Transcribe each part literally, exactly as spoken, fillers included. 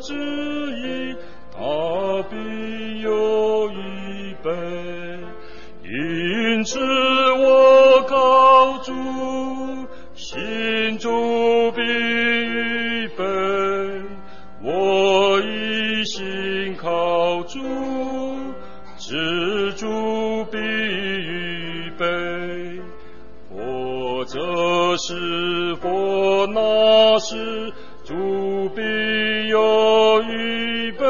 旨意，他必有预备。因此我靠主，心主必预备。我一心靠主，知主必预备。或这时或那时，主必有预备，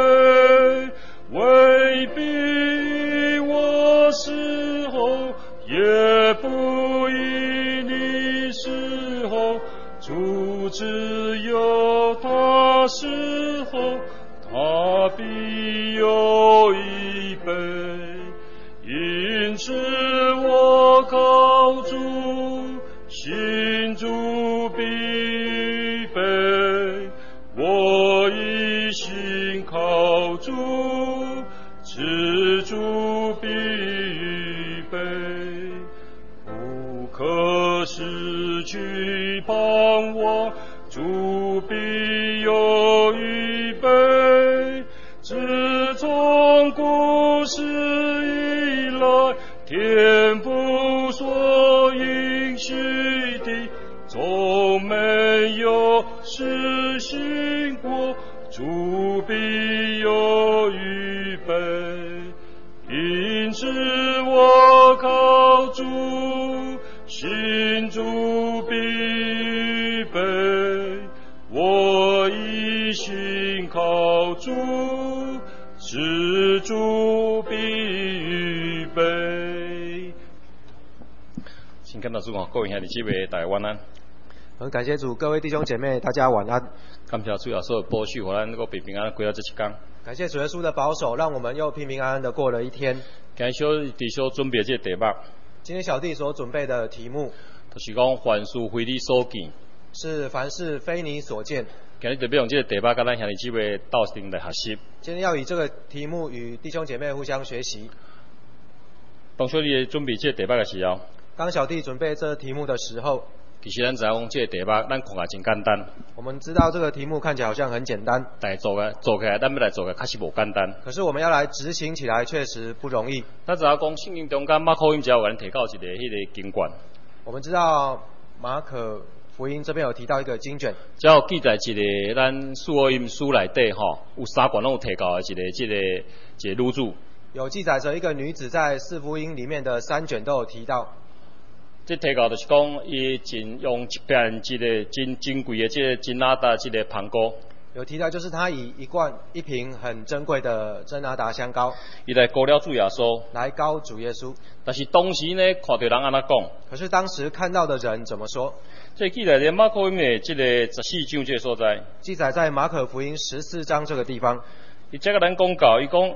未必我时候，也不一你时候，主只有他时候，他必有预备。因此我靠主，心主必预备。我一心靠主，知主必预备。不可失去盼望，主必有预备。自从古时以来，天父所应许的，从没有实行过，主必有预备。因此我靠主，心主必预备。我一心靠主，知主必预备。 先跟到主讲，各位兄弟姊妹，大家晚安。 很感谢主，各位弟兄姐妹，大家晚安。 感谢主耶稣的保守，互咱能够平平安安过到这一天。 感谢主耶稣的保守，让我们又平平安安的过了一天。 今日小弟兄准备这个题目， 今天小弟所准备的题目， 就是讲凡事非你所见， 是凡事非你所见。 今日特别用这个题目，跟咱兄弟姊妹斗阵来学习。 今天要以这个题目与弟兄姐妹互相学习。 当小弟准备这个题目的时候， 当小弟准备这题目的时候， 其实咱知影讲这个题目，咱看起来真简单。 我们知道这个题目看起来好像很简单， 但做个做起来，咱要来做个确实无简单。 可是我们要来执行起来，确实不容易。 咱知影讲圣经中间马可福音只有有人提到一个迄个经卷。 我们知道马可福音这边有提到一个经卷， 只有记载一个咱四福音书内底吼，有三卷拢有提到的一个即、这个一个女主。 有记载着一个女子在四福音里面的三卷都有提到。 这提到就是讲，伊真用一片即个真珍贵的即个真哪达即个香膏。 有提到就是他以一罐一瓶很珍贵的真哪达香膏， 伊来膏了主耶稣， 来膏主耶稣。 但是当时呢，看到人安那讲， 可是当时看到的人怎么说？ 这记载在马可福音的即个十四章这个所在， 记载在马可福音十四章这个地方。 伊这个人讲到，伊讲，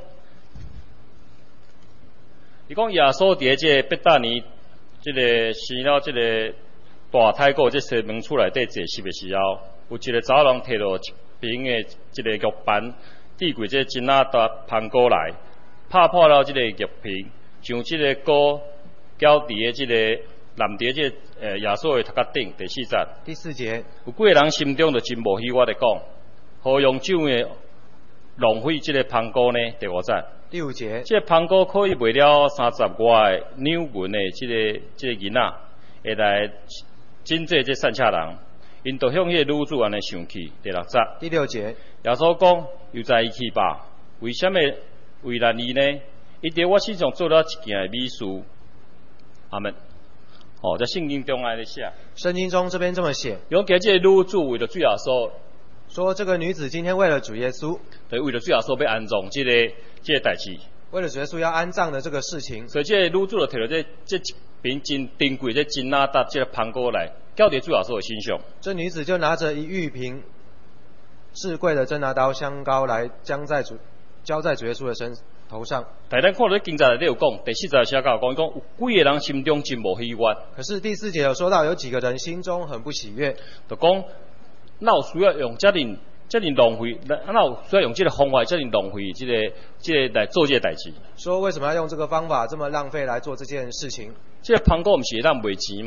伊讲耶稣伫即个伯大尼，即个生了即个大太古即西门厝内底坐席的时候，有一个查某人摕到一瓶的即个玉盘，递过即真哪达香膏来，拍破了即个玉瓶，将即个膏浇伫个即个淋伫即个呃耶稣的头壳顶。第四节， 第四节， 有几个人心中就真无喜悦的讲，何用酒的浪费即个香膏呢？第五节。 第五节， 这个香膏可以卖了三十外两银的这个这个银仔，会来真济这散车人，因就向迄个女主安尼想去。第六节， 第六节， 耶稣讲，又在伊去吧，为什么为难伊呢？伊伫我身上做了一件美事。阿门。哦，在圣经中安尼写。 圣经中这边这么写， 用给这个女主为了主耶稣， 说这个女子今天为了主耶稣， 对，为了主耶稣要安葬这个。这个代志， 为了主耶稣要安葬的这个事情， 所以这个女主就摕到这这一瓶真珍贵这真哪达这个香膏来，交伫主耶稣的身上。 这女子就拿着一玉瓶至贵的真哪达香膏来将在主浇在主耶稣的身头上。 但咱看到经节内底有讲，第四节写到讲，伊讲有几个人心中真无喜悦。 可是第四节有说到有几个人心中很不喜悦， 就讲哪有需要用遮尔。这样浪费，那那有需要用这个方法，这样浪费，这个这个来做这个代志。 说为什么要用这个方法这么浪费来做这件事情？ 这个香膏不是让卖钱吗？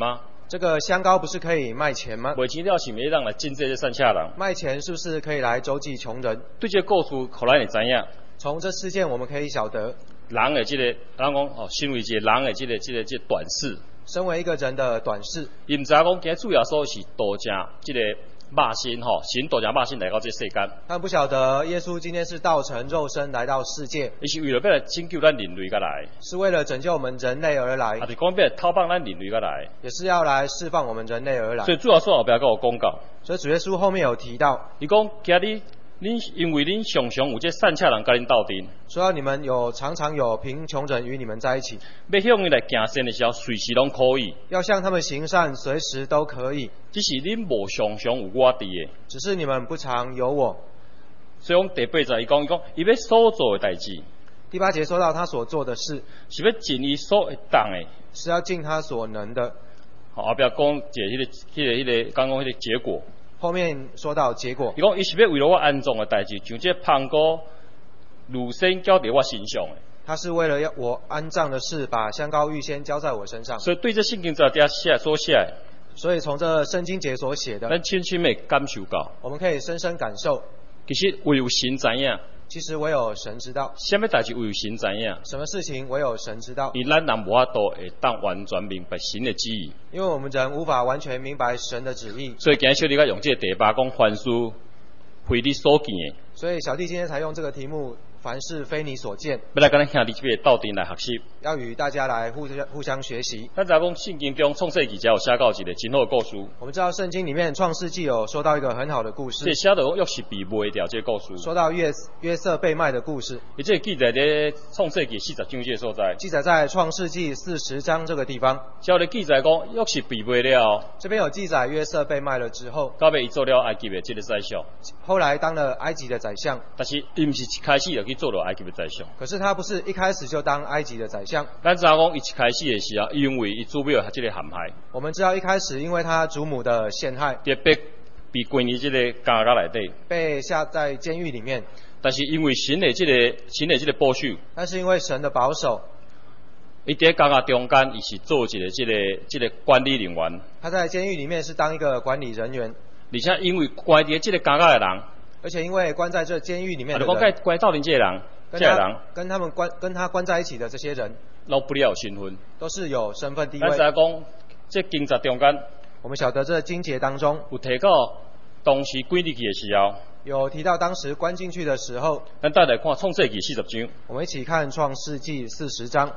这个香膏不是可以卖钱吗？ 卖钱了是毋是让来进这些善下人？ 卖钱是不是可以来周济穷人？ 对这个故事，互咱会知影。 从这事件我们可以晓得， 人的这个，人讲哦，身为一个人的这个、这个、这个短视， 身为一个人的短视， 伊毋知影讲今日主耶稣是道成这个肉身吼，神道成肉身来到这世间。 他们不晓得耶稣今天是道成肉身来到世界， 伊是为了要来拯救咱人类个来， 是为了拯救我们人类而来， 啊，是讲要来讨放咱人类个来， 也是要来释放我们人类而来。 所以主耶稣后壁跟我讲到， 所以主耶稣后面有提到， 伊讲今日恁因为恁常常有这善巧人甲恁斗阵， 说到你们有常常有贫穷人与你们在一起， 要向伊来行善的时候，随时拢可以。 要向他们行善，随时都可以， 只是恁无常常有我伫的， 只是你们不常有我。 所以讲第八节伊讲，伊讲伊要所做的代志， 第八节说到他所做的事， 是要尽伊所会当的， 是要尽他所能的。 好，后壁讲一个迄个、迄个、迄个，刚刚迄个结果。 后面说到结果， 伊讲伊是要为了我安葬的代志，像这香膏乳先交伫我身上的。 他是为了要我安葬的事，把香膏预先交在我身上。 所以对这圣经在底下写所写的， 所以从这圣经节所写的， 咱深深的感受到， 我们可以深深感受， 其实唯有神知影， 其实唯有神知道， 什么代志唯有神知影， 什么事情唯有神知道， 而咱人无法度会当完全明白神的旨意。 因为我们人无法完全明白神的旨意， 所以今日小弟甲用这个第八讲凡事非你所见的， 所以小弟今天才用这个题目，凡事非你所见， 要来跟咱兄弟这边斗阵来学习。 要与大家来互相互相学习。 咱知影讲圣经中创世记才有写到一个真好的故事， 我们知道圣经里面创世纪有说到一个很好的故事， 这写到讲约瑟被卖掉这个故事， 说到约约瑟被卖的故事， 伊这个记载在创世纪四十章这个所在， 记载在创世纪四十章这个地方。 写咧记载讲约瑟被卖了， 这边有记载约瑟被卖了之后， 到尾伊做了埃及的这个宰相， 后来当了埃及的宰相， 但是伊毋是一开始就去做了埃及的宰相。 可是他不是一开始就当埃及的宰相。 咱知影讲伊一开始的时候，因为伊祖母有这个陷害， 我们知道一开始因为他祖母的陷害， 就被被关于这个监狱内底， 被下在监狱里面。 但是因为神的这个神的这个保守， 但是因为神的保守， 伊在监狱中间，伊是做一个这个这个管理人员。 他在监狱里面是当一个管理人员， 而且因为关在这个监狱的人， 而且因为关在这监狱里面的人， 人， 关到恁这个人，这个人跟他们关跟他关在一起的这些人， 老不了身份， 都是有身份地位。 咱知讲，这经节中间， 我们晓得这经节当中有提到当时关入去的时候， 有提到当时关进去的时候。 咱再来看创世纪四十章， 我们一起看创世纪四十章。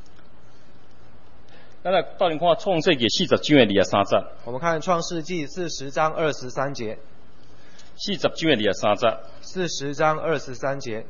咱来到底看创世纪四十章的二十三节。 我们看创世纪四十章二十三节。 四十章的二十三节。 四十章二十三节。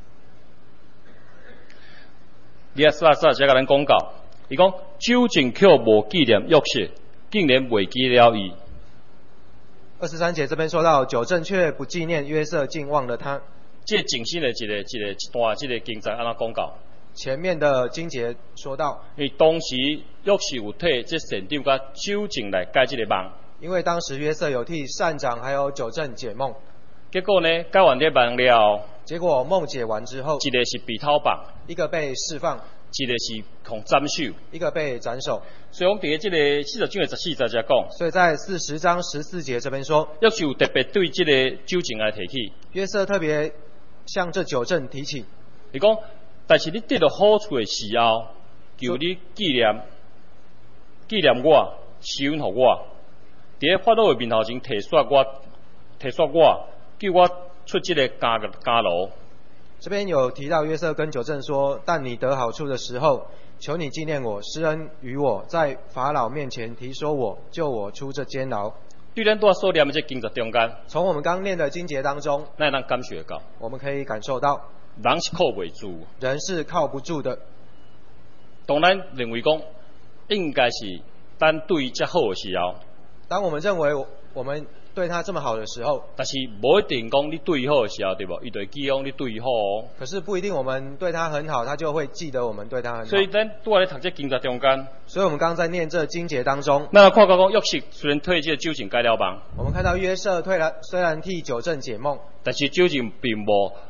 二十三节才甲咱讲到，伊讲酒政却无纪念约瑟，竟然袂记了伊。 二十三节这边说到，酒政却不纪念约瑟，竟忘了他。 这正新的一个一个一段这个经节安怎讲到？ 前面的经节说到， 因为当时约瑟有替这县长甲酒政来解这个梦， 因为当时约瑟有替善长还有酒政解梦。 结果呢，解完这梦了， 结果梦解完之后， 一个是被讨放， 一个被释放， 一个是控斩首， 一个被斩首。 所以我们伫这个四十章的十四节才讲， 所以在四十章十四节这边说， 约瑟有特别对这个酒政来提起， 约瑟特别向这酒政提起， 伊讲，但是你得到好处的时候，求你纪念纪念我，施恩予我，伫法老的面头前提刷我，提刷我。叫我出这个监监牢。 这边有提到约瑟跟酒政说：“但你得好处的时候，求你纪念我，施恩于我，在法老面前提说我，救我出这监牢。” 对咱多所念的这经节中间， 从我们刚念的经节当中， 那咱感受到， 我们可以感受到， 人是靠不住， 人是靠不住的。 当咱认为讲，应该是咱对这好的时候， 当我们认为我们对他这么好的时候， 但是无一定讲你对伊好的时候，对不？伊就会记讲你对伊好哦。 可是不一定我们对他很好，他就会记得我们对他很好。 所以咱拄仔咧读这经节中间， 所以我们刚刚在念这经节当中， 咱看到讲约瑟虽然替这个酒政解了梦， 我们看到约瑟退了，虽然替酒政解梦， 但是酒政并无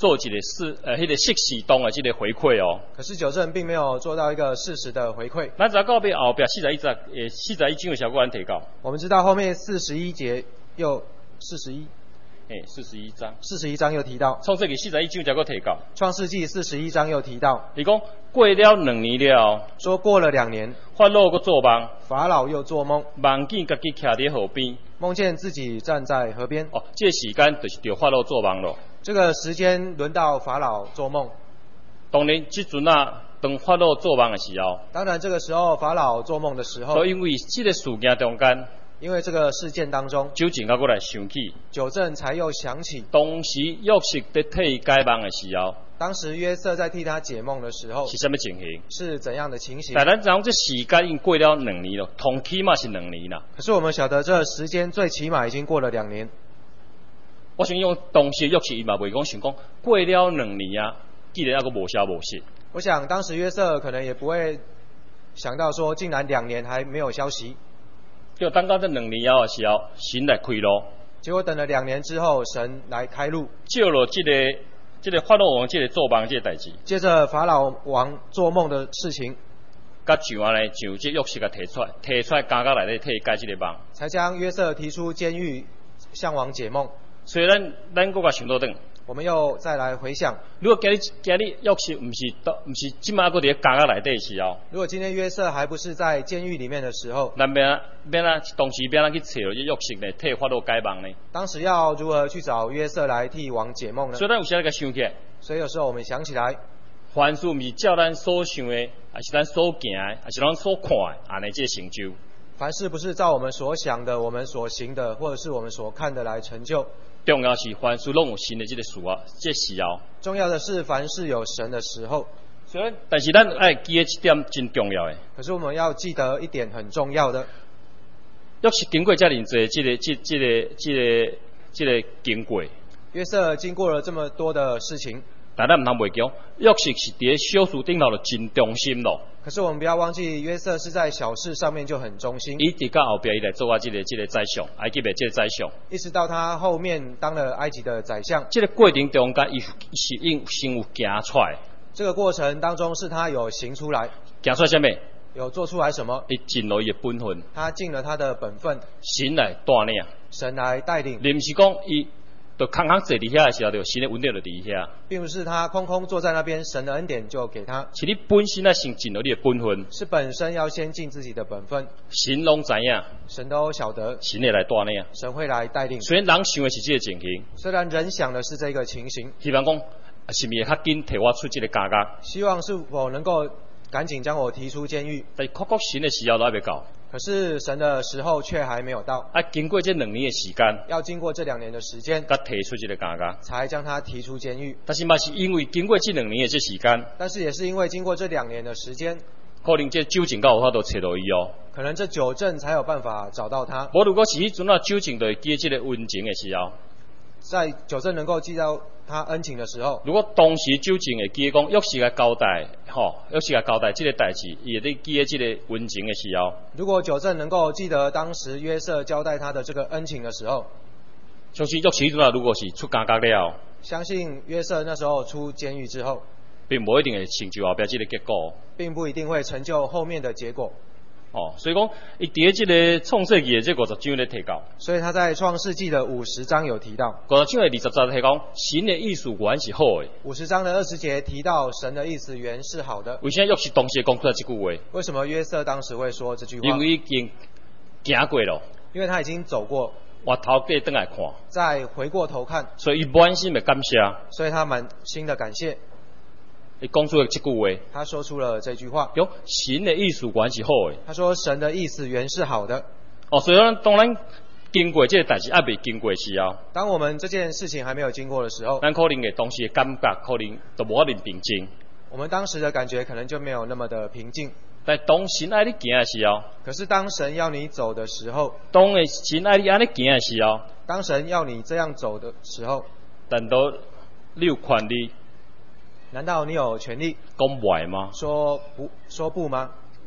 做一个适呃迄、那个适时当的这个回馈哦。 可是九正并没有做到一个适时的回馈。 咱知道到尾后壁四十一章，诶，四十一章的效果咱提到。 我们知道后面四十一节又四十一， 诶，四十一章。 四十一章又提到。 创世纪四十一章才个提到。 创世纪四十一章又提到。 伊讲过了两年了， 说过了两年， 法老个做梦， 法老又做梦， 梦见家己徛伫河边， 梦见自己站在河边。 哦，这个时间就是着法老做梦咯。 这个时间轮到法老做梦。 当然，即阵啊，当法老做梦的时候， 当然这个时候法老做梦的时候， 都因为这个事件中间， 因为这个事件当中， 九正才过来想起， 九正才又想起， 当时约瑟在替伊解梦的时候， 当时约瑟在替他解梦的时候是什么情形？ 是怎样的情形？ 但咱知影这时间已经过了两年了，同起码是两年啦。 可是我们晓得这时间最起码已经过了两年。 我想用当时约瑟伊嘛袂讲想讲过了两年啊，既然还个无消无息。 我想当时约瑟可能也不会想到说，竟然两年还没有消息。 就等到这两年后的时候，神来开路。 结果等了两年之后，神来开路， 借了这个这个法老王这个做梦这个代志。 接着法老王做梦的事情， 甲上安尼上这约瑟甲提出来，提出来监狱内底替伊解这个梦， 才将约瑟提出监狱向王解梦。 所以咱咱搁甲想倒转， 我们又再来回想， 如果今日今日约瑟毋是到毋是即摆搁伫监狱内底的时候， 如果今天约瑟还不是在监狱里面的时候， 咱免啊免啊，当时免啊去找这约瑟呢，替法老解梦呢？ 当时要如何去找约瑟来替王解梦呢？ 所以咱有时仔甲想起来， 所以有时候我们想起来， 凡事毋是照咱所想的，还是咱所行的，还是咱所看的，安尼这成就。 凡事不是照我们所想的、我们所行的，或者是我们所看的来成就。 重要是凡事拢有神的这个事啊，这时候。 重要的是凡事有神的时候。 所以，但是咱爱记得一点真重要的。 可是我们要记得一点很重要的， 约瑟经过遮尔济这个、这、这个、这个、这个经过。 约瑟经过了这么多的事情， 但咱唔通袂记，约瑟是伫小事顶头就真忠心咯。 可是我们不要忘记，约瑟是在小事上面就很忠心。 伊直到后壁伊来做啊，这个、这个宰相，埃及的这个宰相。 一直到他后面当了埃及的宰相。 这个过程中间，伊是应先有行出来。 这个过程当中是他有行出来。 行出来什么？ 有做出来什么？ 伊尽了伊的本分。 他尽了他的本分。 神来带领。 神来带领。 你毋是讲伊。就空空坐伫遐的时候，就神的恩典就伫遐。 并不是他空空坐在那边，神的恩典就给他。 是你本身要先尽了你的本分。 是本身要先尽自己的本分。 神拢知影。 神都晓得。 神会来带领。 神会来带领。 虽然人想的是这个情形。 虽然人想的是这个情形。 希望讲，是咪会较紧摕我出这个监狱？ 希望是否能够赶紧将我提出监狱？ 但是确确神的时候都还未到。 可是神的时候却还没有到。 啊，经过这两年的时间， 要经过这两年的时间， 才提出这个监狱， 才将他提出监狱。 但是嘛，是因为经过这两年的这时间， 但是也是因为经过这两年的时间， 可能这酒政才有法度找到伊哦。 可能这九正才有办法找到他。 无如果是迄阵啊，酒政就会记这个恩情的时候， 在九正能够记到他恩情的时候， 如果当时酒政会记讲，约瑟来交代，吼，约瑟来交代这个代志，伊会记得这个恩情的时候， 如果九正能够记得当时约瑟交代他的这个恩情的时候， 相信约瑟迄阵啊，如果是出监狱了， 相信约瑟那时候出监狱之后， 并无一定会成就后壁这个结果， 并不一定会成就后面的结果。 哦，所以讲，伊伫这个创世纪的这五十章咧提到， 所以他在创世纪的五十章有提到， 五十章的二十节提讲，神的意思原是好的。 五十章的二十节提到神的意思原是好的。 为啥约瑟当时讲出来这句话？ 为什么约瑟当时会说这句话？ 因为已经行过了， 因为他已经走过， 回头过转来看， 再回过头看， 所以伊满心的感谢， 所以他满心的感谢。 伊讲出了这句话， 他说出了这句话， 有神的意思原是好的。 他说神的意思原是好的。 哦，所以咱当然经过这个代志，还未经过的时候， 当我们这件事情还没有经过的时候， 咱可能嘅当时的感觉可能都无法能平静。 我们当时的感觉可能就没有那么的平静。 但当神爱你行的时候， 可是当神要你走的时候， 当嘅神爱你安尼行的时候， 当神要你这样走的时候， 难道你有权利？ 难道你有权利讲不吗？ 说不说不吗？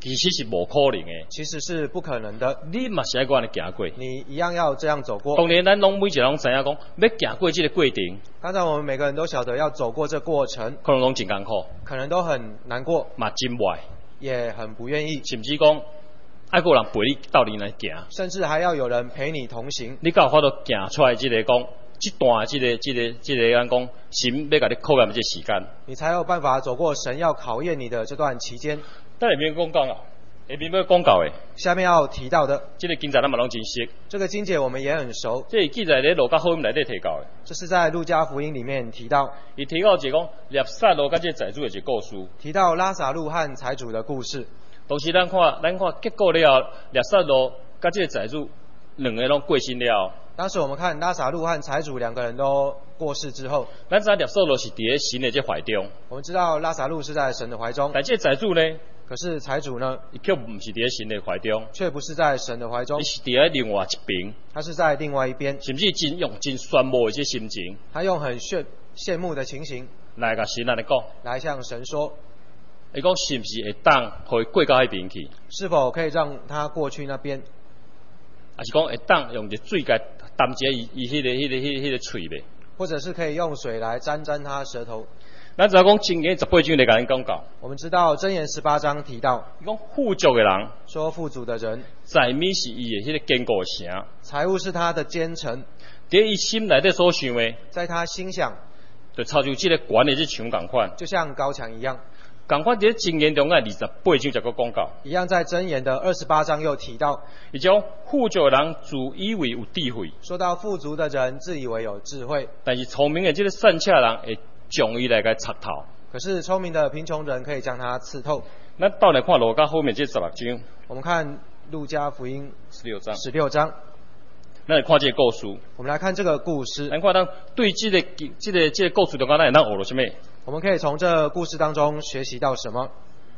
其实是无可能的。 其实是不可能的。 你嘛是爱安尼行过。 你一样要这样走过。 当然，咱拢每一个人知影讲，要行过这个过程， 刚才我们每个人都晓得要走过这过程， 可能拢真艰苦， 可能都很难过， 嘛真坏， 也很不愿意， 甚至讲爱个人陪你斗阵来行， 甚至还要有人陪你同行。 你才有法度行出来，这个讲。这段这个这个这个咱讲神要甲你考验的这时间， 你才有办法走过神要考验你的这段期间。 但下面讲讲啊，下面要讲到的， 下面要提到的， 这个经节咱嘛拢真熟。这个经节我们也很熟。 这记载咧路加福音内底提到的。 这是在路加福音里面提到。 伊提到一个讲拿撒勒甲这财主的一个故事。 提到拉撒路和财主的故事。 当时咱看咱看结果了后，拿撒勒甲这个财主两个拢过身了。 当时我们看拉撒路和财主两个人都过世之后， 咱知拿撒勒是伫神的这怀中。 我们知道拉撒路是在神的怀中， 但这财主呢？ 可是财主呢？ 伊却不是伫神的怀中， 却不是在神的怀中， 伊是伫另外一边。 他是在另外一边， 甚至真用真羡慕的这心情， 他用很羡羡慕的情形来甲神安尼讲， 来向神说， 伊讲是不是会当互伊过到迄边去？ 是否可以让他过去那边？ 还是讲会当用个水甲淡一下伊伊迄个迄个迄迄个喙呗？ 或者是可以用水来沾沾他舌头？ 咱知影讲箴言十八章来甲咱讲到， 我们知道箴言十八章提到， 伊讲富足的人， 说富足的人， 财米是伊的迄个坚固城， 财物是他的坚城， 伫伊心内底所想的， 在他心想， 就超像即个悬的即墙共款， 就像高墙一样。 共款伫箴言中啊二十八章才个讲到， 一样在箴言的二十八章又提到， 伊种富足的人自以为有智慧， 说到富足的人自以为有智慧， 但是聪明的即个善巧人会将伊来个插透。 可是聪明的贫穷人可以将它刺透。 咱倒来看路加后面这十六章， 我们看路加福音十六章， 十六章， 咱来看这个故事。 我们来看这个故事。 咱看咱对这个这个这个故事中间，咱会当学到什么？ 我们可以从这故事当中学习到什么？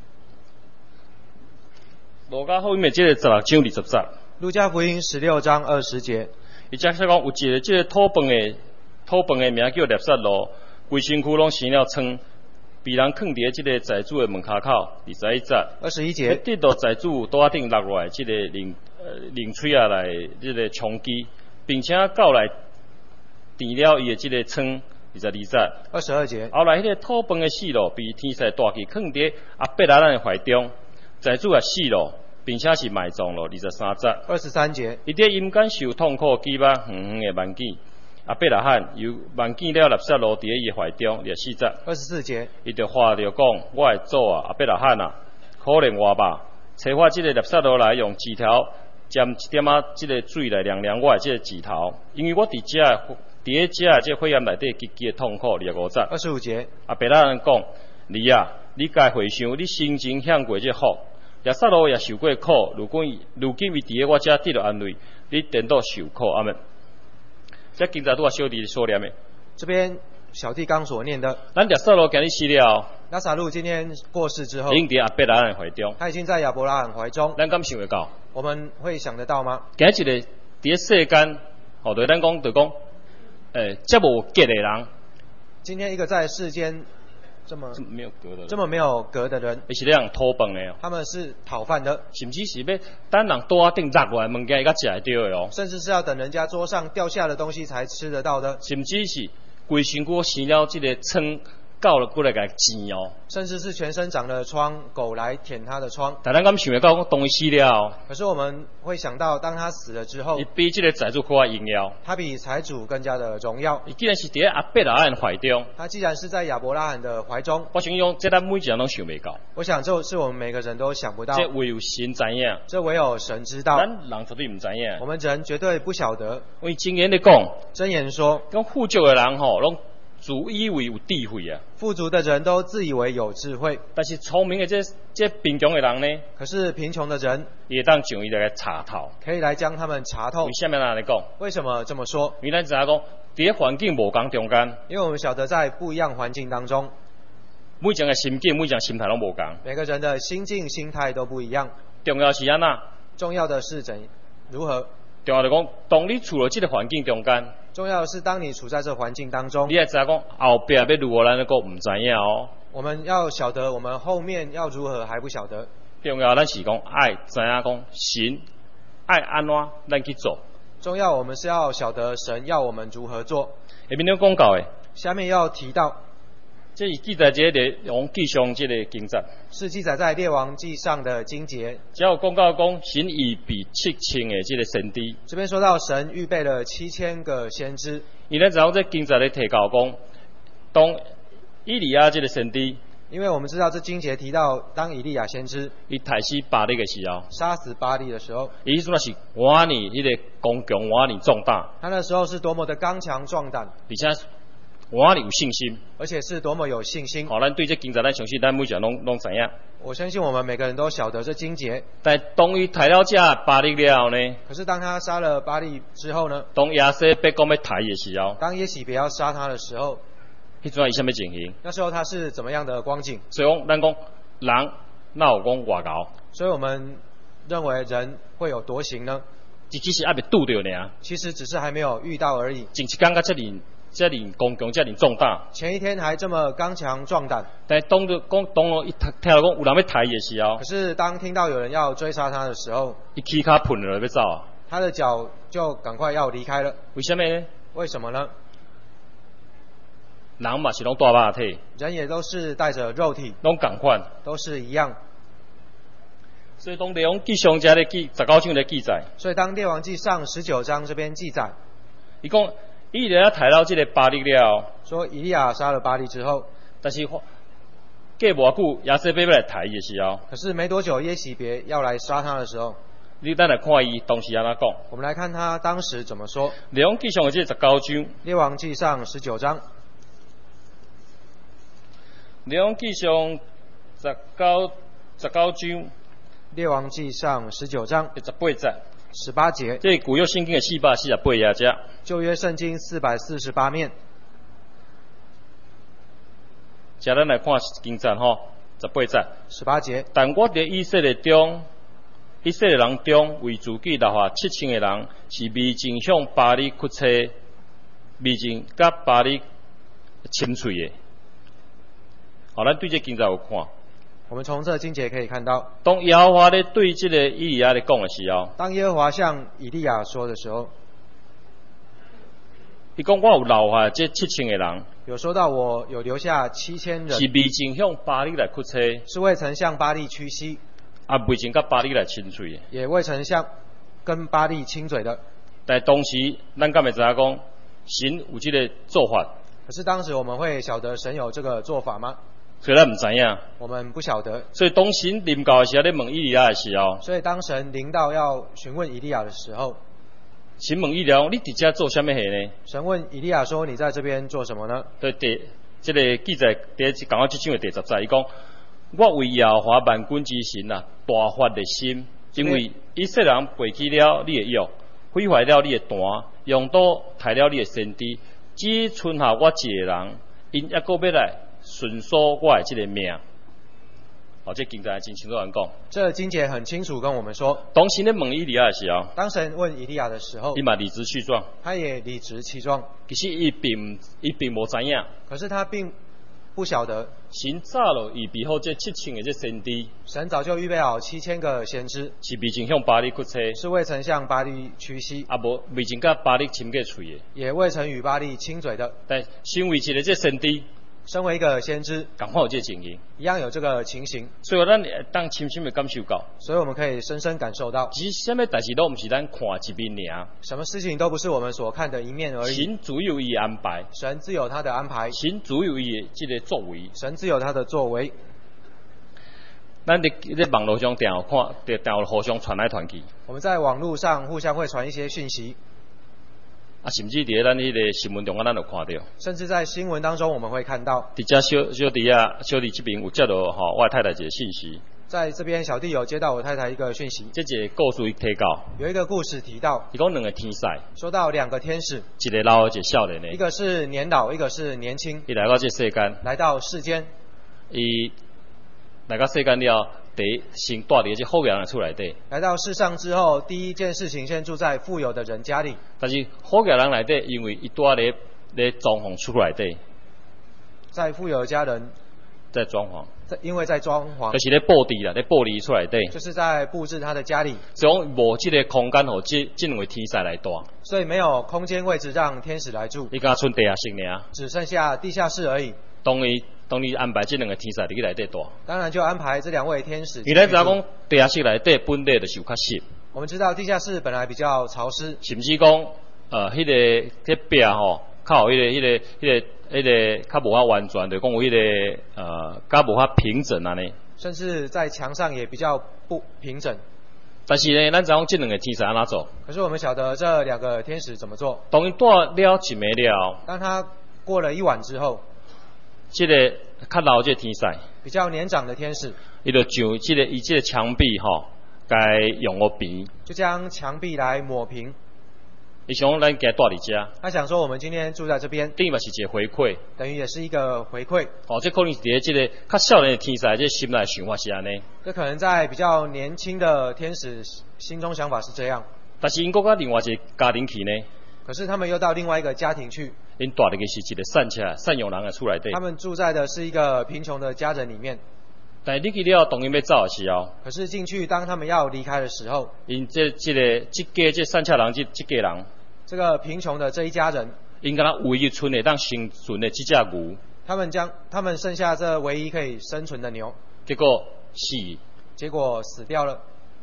路加后面这个十六章二十节。 路加福音十六章二十节， 伊假说讲有一个这个土饭的土饭的名叫拿撒勒，规身躯拢生了疮，被人放伫这个财主的门骹口。二十一节。 二十一节。 得到财主桌顶落来这个灵呃灵喙啊来这个冲击，并且到来治了伊的这个疮。二十二节。 二十二节。 后来迄个土饭的死咯，被天使带去放伫阿伯拉咱的怀中，财主也死咯，并且是埋葬咯。二十三节。 二十三节。 伊伫阴间受痛苦，鸡巴远远的万见，阿伯拉罕由万见了拿撒勒伫伊的怀中。二十四节。二十四节。伊就话着讲，我的祖啊，阿伯拉罕啊，可怜我吧，找我即个拿撒勒来用指头沾一点仔即个水来凉凉我的即个指头，因为我伫遮。伫咧遮即肺炎内底极极的痛苦。二十五节。二十五节。阿伯拉罕讲：你啊，你该回想你先前享过这福，拿撒勒也受过苦，如果如今伊伫咧我遮得到安慰，你颠倒受苦。阿门。这经在拄啊小弟所念的。 这边小弟刚所念的。 咱拿撒勒今日死了。 拉撒路今天过世之后， 已经伫阿伯拉罕怀中。 他已经在亚伯拉罕怀中。 咱敢想得到？ 我们会想得到吗？ 今一个伫咧世间，哦，对咱讲就讲。诶，这无格的人， 今天一个在世间这么这么没有格的人， 这么没有格的人， 伊是咧用讨饭的哦， 他们是讨饭的， 甚至是要等人桌顶落来物件伊才食会到的哦， 甚至是要等人家桌上掉下的东西才吃得到的， 甚至是规身躯生了这个疮，到了过来甲煎哦， 甚至是全身长了疮，狗来舔他的疮。 但咱敢想得到，当伊死了， 可是我们会想到，当他死了之后， 伊比这个财主更加荣耀， 他比财主更加的荣耀。 伊既然是伫阿伯拉罕怀中， 他既然是在亚伯拉罕的怀中， 我想用这咱每一个人都想袂到。 我想这是我们每个人都想不到。 这唯有神知影， 这唯有神知道。 咱人绝对唔知影， 我们人绝对不晓得。 因为箴言咧讲， 箴言说， 讲富足的人吼，拢自以为有智慧啊， 富足的人都自以为有智慧， 但是聪明的这这贫穷的人呢？ 可是贫穷的人也当将伊来查透， 可以来将他们查透。 为什么来讲？ 为什么这么说？ 因为咱知影讲，伫环境无共中间， 因为我们晓得在不一样环境当中， 每一个心境、每一个心态拢无共， 每个人的心境、心态都不一样。 重要是安那？ 重要的是怎如何？ 重要的讲，当你处了这个环境中间， 重要的是当你处在这环境当中， 你也知影讲后壁要如何，咱个唔知影哦。 我们要晓得，我们后面要如何还不晓得。 重要，咱是讲爱知影讲神爱安怎咱去做。 重要，我们是要晓得神要我们如何做。 下面有讲到的， 下面要提到， 这是记载这个列王记上这个经节， 是记载在列王记上的经节。 只有讲到讲神预备七千的这个先知， 这边说到神预备了七千个先知。 因咱知影这经节咧提到讲，当以利亚这个先知， 因为我们知道这经节提到，当以利亚先知伊杀死巴力的时候， 杀死巴力的时候， 伊迄阵是瓦尼迄个刚强，瓦尼壮大， 他那时候是多么的刚强壮胆， 而且瓦尼有信心。 而且是多么有信心。 好，咱对这经节咱相信，咱每一个拢拢知影。 我相信我们每个人都晓得这经节。 但当伊杀了这巴力了后呢？ 可是当他杀了巴力之后呢？ 当亚瑟被讲要杀伊的时候， 当耶洗别要杀他的时候， 迄阵伊啥物情形？ 那时候他是怎么样的光景？ 所以讲，咱讲人哪有讲外交？ 所以我们认为人会有多行呢？ 只只是还没拄到呢。 其实只是还没有遇到而已。 前一天甲遮尔遮尔刚强，遮尔壮大。 前一天还这么刚强壮胆。 但当着讲当了一听到讲有人要杀伊的时候， 可是当听到有人要追杀他的时候， 伊起骹喷了要走啊。 他的脚就赶快要离开了。 为什么呢？ 为什么呢？ 人嘛是拢大肉体， 人也都是带着肉体， 拢共款， 都是一样。 所以当列王记上遮咧记十九章咧记载， 所以当列王记上十九章这边记载， 伊讲伊咧杀了这个巴力了， 说以利亚杀了巴力之后， 但是过无久亚瑟贝要来杀伊的时候， 可是没多久耶洗别要来杀他的时候， 你等来看伊当时安怎讲。 我们来看他当时怎么说。 列王记上的这十九章， 列王记上十九章， 列王记上十九十九章， 列王记上十九章十八节， 十八节， 这古约圣经的四百四十八页只， 旧约圣经四百四十八面。 接咱来看经节吼，十八节， 十八节。 但我伫以色列中，以色列人中为自己立下七千个人，是未尽向巴力屈车，未尽甲巴力亲嘴的。好，咱对这经节有看。 我们从这经节可以看到， 当耶和华咧对这个以利亚咧讲的时候， 当耶和华向以利亚说的时候， 伊讲我有留下这七千个人， 有说到我有留下七千人， 是未尽向巴力来屈车， 是未曾向巴力屈膝， 啊未尽甲巴力来亲嘴的， 也未曾向跟巴力亲嘴的。 但当时咱敢会知影讲，神有这个做法， 可是当时我们会晓得神有这个做法吗？ 所以咱唔知影。 我们不晓得。 所以当神临到的时候，咧问以利亚的时候， 所以当神临到要询问以利亚的时候， 神问以利亚：你伫遮做啥物事呢？ 神问以利亚说：“你在这边做什么呢？” 对，第这个记载第讲到即章的第十节，伊讲：我为耶和华万军之神啊，大发热心，因为以色列人背弃了你的约，毁坏了你的坛，用刀杀了你的先知，只剩下我一个人，因抑个要来顺索我的这个命。哦，这经文真清楚人讲。 这经节很清楚跟我们说， 当神咧问以利亚的时候， 当神问以利亚的时候， 伊嘛理直气壮， 他也理直气壮。 其实伊并伊并无知影， 可是他并不晓得， 神早就预备好这七千个这先知， 神早就预备好七千个先知， 是未曾向巴力屈车， 是未曾向巴力屈膝， 啊无未曾甲巴力亲过嘴的， 也未曾与巴力亲嘴的。 但身为一个这先知， 身为一个先知， 刚好有这情形， 一样有这个情形， 所以咱当深深的感受到， 所以我们可以深深感受到， 其实什么代志都不是咱看一面尔， 什么事情都不是我们所看的一面而已。 神自有伊安排， 神自有他的安排， 神自有伊的这个作为， 神自有他的作为。 咱伫伫网络上定有看，定有互相传来传去。 我们在网络上互相会传一些讯息。 啊，甚至伫咱迄个新闻中，咱有看到， 甚至在新闻当中我们会看到。 伫遮小小弟啊，小弟这边有接到吼我太太一个信息。 在这边，小弟有接到我太太一个讯息。 这一个故事提到， 有一个故事提到， 伊讲两个天使， 说到两个天使， 一个老，一个少年的， 一个是年老，一个是年轻。 伊来到这世间， 来到世间， 伊来到世间了，第一先住伫这富有人厝内底。 来到世上之后，第一件事情先住在富有的人家里。 但是富有人内底，因为伊住咧咧装潢厝内底， 在富有的家人在装潢， 在因为在装潢就，是咧布置啦，咧布置出来底， 就是在布置他的家里， 所以讲无即个空间互即即两位天使来住， 所以没有空间位置让天使来住， 伊敢剩地下室尔， 只剩下地下室而已。 当伊当伊安排即两个天使入去内底住， 当然就安排这两位天使进去住。 伊咱知影讲地下室内底本地就是有较湿， 我们知道地下室本来比较潮湿， 甚至讲呃迄、那个迄壁吼，较有迄、那个迄、那个迄、那个迄、那个较无法完全，就讲有迄、那个呃较无法平整安尼。 甚至在墙上也比较不平整。 但是呢，咱知影讲即两个天使安怎做？ 可是我们晓得这两个天使怎么做？ 当伊住了一暝了， 当他过了一晚之后， 即、这个较老即个天使， 比较年长的天使伊就上即、这个伊即个墙壁吼，该用个平， 就将墙壁来抹平。 伊想讲咱家住伫遮， 他想说我们今天住在这边， 等于嘛是一个回馈。 等于也是一个回馈。 哦，这可能是伫即个较少年的天使，这心内想法是安尼。 这可能在比较年轻的天使心中想法是这样， 但是因国甲另外一个家庭去呢， 可是他们又到另外一个家庭去， 因住伫个是一个善车善用人的厝内底。 他们住在的是一个贫穷的家人里面。 但是你去了当因要走的时候， 可是进去当他们要离开的时候， 因这即、这个即家这善车人即即家人， 这个贫穷的这一家人， 因敢若唯一剩的当生存的即只牛， 他们将他们剩下这唯一可以生存的牛， 结果死， 结果死掉了。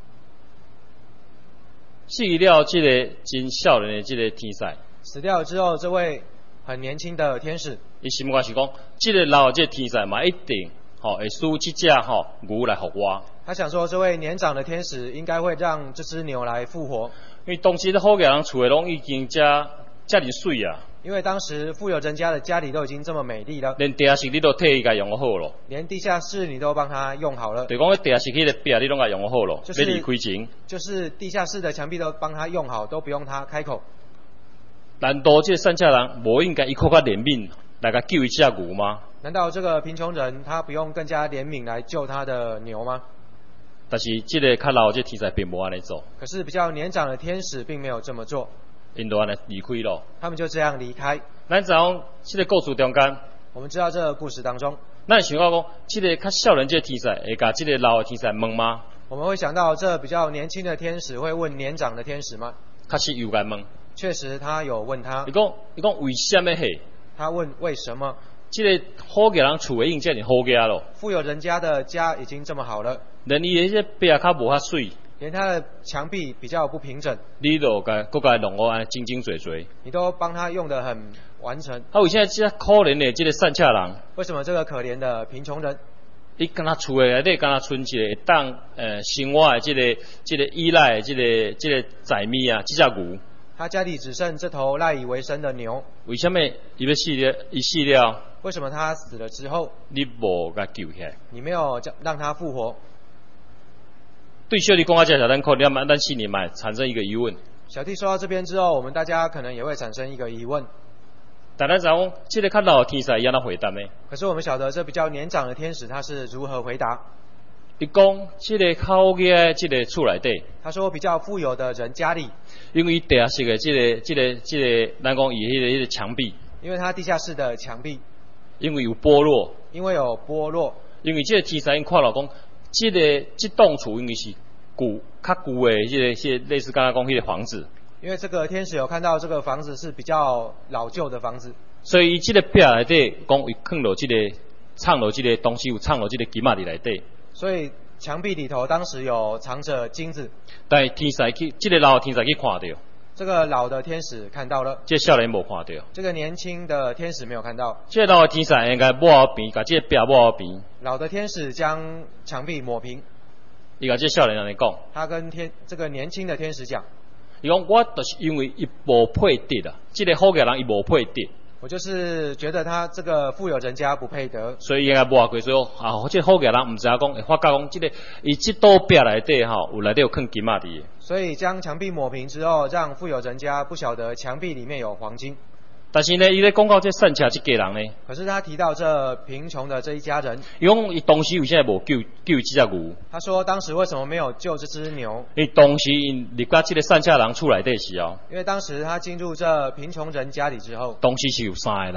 死了即个真少年的即个天使， 死掉了之后，这位很年轻的天使， 伊心肝是讲，即、这个老的即个天使嘛一定吼会输即只吼牛来互我。 他想说，这位年长的天使应该会让这只牛来复活， 因为当时咧好个人厝诶拢已经遮遮尔水啊， 因为当时富有人家的家里都已经这么美丽了， 连地下室你都替伊家用好咯。 连地下室你都帮他用好了， 就讲迄地下室迄个壁你拢甲用好咯， 就是要离开前， 就是地下室的墙壁都帮他用好，都不用他开口。 难道这个善车人无应该依靠较怜悯来甲救一只牛吗？ 难道这个贫穷人他不用更加怜悯来救他的牛吗？ 但是这个较老的这个天使并无安尼做， 可是比较年长的天使并没有这么做， 因就安尼离开咯。 他们就这样离开。 咱知影这个故事中间， 我们知道这个故事当中， 咱想到讲，这个较少年这个天使会甲这个老的天使问吗？ 我们会想到这比较年轻的天使会问年长的天使吗？ 确实有甲问。 确实他有问他伊，讲伊讲为什么嘿？ 他问为什么这个好个人厝的应遮尔好个咯， 富有人家的家已经这么好了， 连伊的这壁较无遐水， 连他的墙壁比较不平整， 你都甲搁甲弄我安精精髓髓。 你都帮他用得很完成。 啊，为啥这可怜的这个善车人， 为什么这个可怜的贫穷人， 伊敢若厝的内底敢若剩一个会当呃生活的这个这个依赖的这个这个财米啊，这只牛？ 他家里只剩这头赖以为生的牛， 为什么伊要死了？伊死了， 为什么他死了之后， 你无甲救起来？ 你没有叫让他复活？ 对小弟讲到这小咱可能咱心里嘛产生一个疑问。 小弟说到这边之后，我们大家可能也会产生一个疑问。 但咱知影讲，这个较老的天使伊安怎回答呢？ 可是我们晓得这比较年长的天使他是如何回答？ 伊讲，这个较好个这个厝内底， 他说比较富有的人家里， 因为地下室的这个这个这个，咱讲伊迄个迄个墙壁， 因为他地下室的墙壁因为有剥落， 因为有剥落， 因为这个天使因看到讲，这个这栋厝应该是古较旧的，这个些类似刚刚讲迄个房子， 因为这个天使有看到这个房子是比较老旧的房子， 所以伊这个壁内底讲伊放落这个藏落这个东西有藏落这个金仔伫内底。 所以墙壁里头当时有藏着金子， 但是天使去，这个老的天使去看到， 这个老的天使看到了， 这个少年无看到。 这个年轻的天使没有看到。 这个老的天使应该抹好边，把这个壁抹好边。 老的天使将墙壁抹平， 伊甲这个少年安尼讲， 他跟天这个年轻的天使讲， 伊讲我就是因为伊无配得啦，这个好个人伊无配得。 我就是觉得他这个富有人家不配得， 所以应该抹过，所以啊，这个好个人唔知影讲，会发觉讲，这个伊这道壁内底吼，有内底有藏金仔伫。 所以将墙壁抹平之后，让富有人家不晓得墙壁里面有黄金。 但是呢，伊咧讲到这善车这家人呢， 可是他提到这贫穷的这一家人， 伊讲伊当时为啥无救救这只牛？ 他说当时为什么没有救这只牛？ 因为当时因入到这个善车人厝内底时候， 因为当时他进入这贫穷人家里之后， 当时是有三个人。